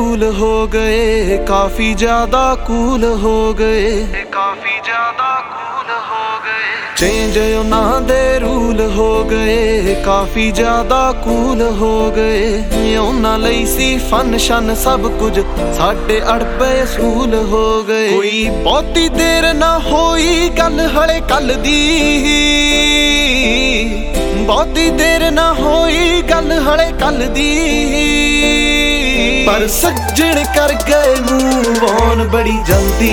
Rule हो गए, काफी ज्यादा कूल हो गए, काफी ज्यादा कूल हो गए। चेंज उन्हां दे रूल हो गए, काफी ज्यादा कूल हो गए। उन्हां लई सी फन शन सब कुछ, साडे अड़बे असूल हो गए। कोई बहुती देर ना होई गल हले कल दी, बहुती देर ना होई गल हले कल दी। पर सज्जन कर गए मूव ऑन बड़ी जल्दी,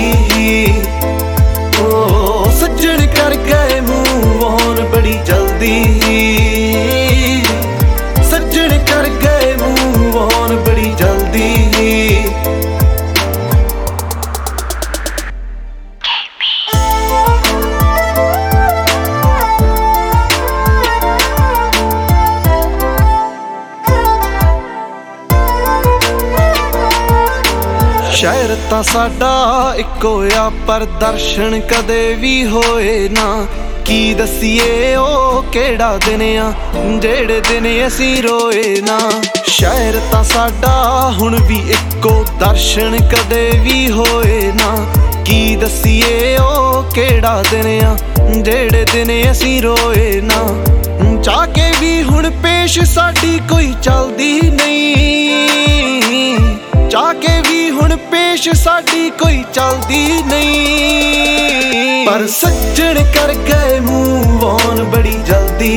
ओ सज्जन कर गए मूव ऑन बड़ी जल्दी, सज्जन कर गए मूव ऑन बड़ी जल्दी। शहर तां साडा इक्को आ पर दर्शन कदे भी होए ना। की दसीए ओ केड़ा दिन आ जेड़े दिन असीं रोए ना। शहर तां साडा हुण भी इक्को दर्शन कदे भी होए ना। की दसीए ओ केड़ा दिन आ जेड़े दिन असीं रोए ना। चाह के भी हुण पेश साडी कोई चलदी नहीं, चाह के भी हुण पेश साडी कोई चलदी नहीं। पर सज्जन कर गए मूव ऑन बड़ी जल्दी,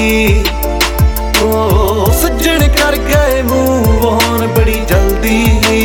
ओ सज्जन कर गए मूव ऑन बड़ी जल्दी।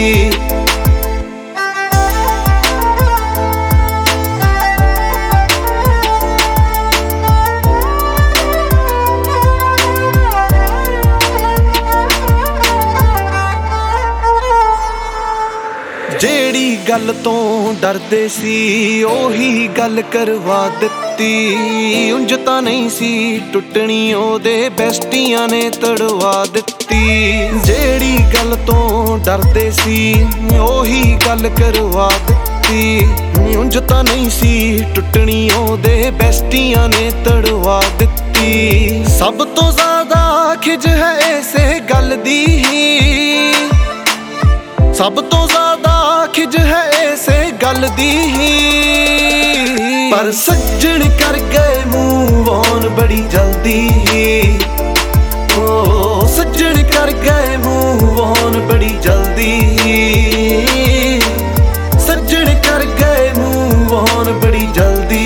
जेड़ी गल तो डरदे सी ओही गल करवा दित्ती। उंज तां नहीं सी टुटनी ओदे बेस्टियां ने तड़वा दित्ती। जेड़ी गल तो डरदे सी ओही गल करवा दित्ती। उंज तां नहीं सी टुटनी ओदे बेस्टियां ने तड़वा दित्ती। सब तो ज्यादा खिज है ऐसे गल दी, सब तो ज्यादा खिज है ऐसे गल दी। पर सज्जन कर गए मूव ऑन बड़ी जल्दी, ओ सज्जन कर गए मूव ऑन बड़ी जल्दी, सज्जन कर गए मूव ऑन बड़ी जल्दी।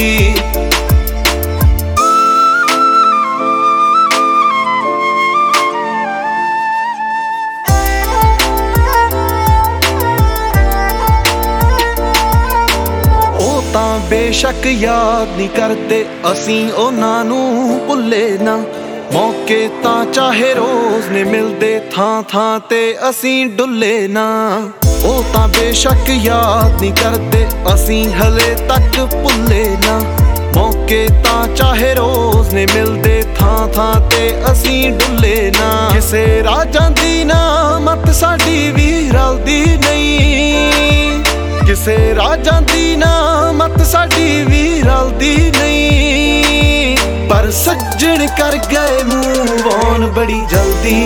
बेशक याद नहीं करते असीं उन्हां नूं भुल्ले ना। मौके तां चाहे रोज ने मिलदे थां थां ते असीं डुल्ले ना। ओ तां बेशक याद नहीं करते असीं हले तक भुल्ले ना। मौके तां चाहे रोज ने मिलदे थां थां ते असीं डुल्ले ना। किसे राजां दी ना मत साडी भी रलदी नहीं, किसे राजां दी ना मत साडी भी रलदी नहीं। पर सज्जन कर गए मूव ऑन बड़ी जल्दी,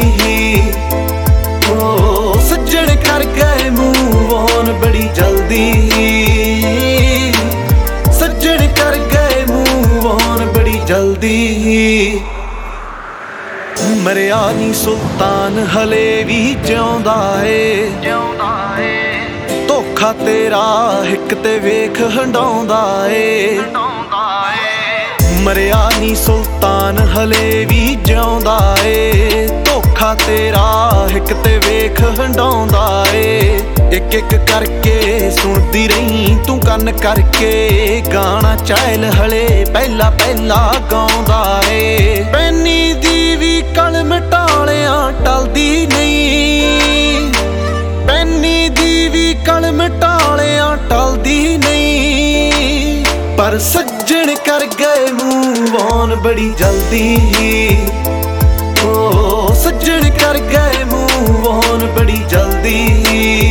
ओ सज्जन कर गए मूव ऑन बड़ी जल्दी, सज्जन कर गए मूव ऑन बड़ी जल्दी। मरिया नी सुल्तान हले भी जिउंदा ए, धोखा तेरा हिक ते वेख हंडाउंदा ए। मरिया नी सुल्तान हले भी जिउंदा ए, धोखा तेरा हिक ते वेख हंडाउंदा ए। एक एक करके सुनदी रही तू कन करके, गाना चैल हले पहला पहला गाउंदा ए। पैनी दी भी कलम टालियां टलदी नहीं, पैनी दी भी कलम टालियां टलदी नहीं। पर सज्जन कर गए मूव ऑन बड़ी जल्दी, ओ सज्जन कर गए मूव ऑन बड़ी जल्दी।